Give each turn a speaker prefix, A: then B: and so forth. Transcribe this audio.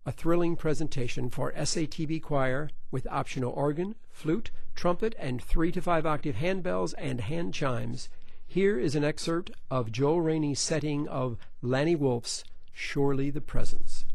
A: a thrilling presentation for SATB choir with optional organ, flute, trumpet, and 3 to 5 octave handbells and hand chimes. Here is an excerpt of Joel Rainey's setting of Lanny Wolf's Surely the Presence.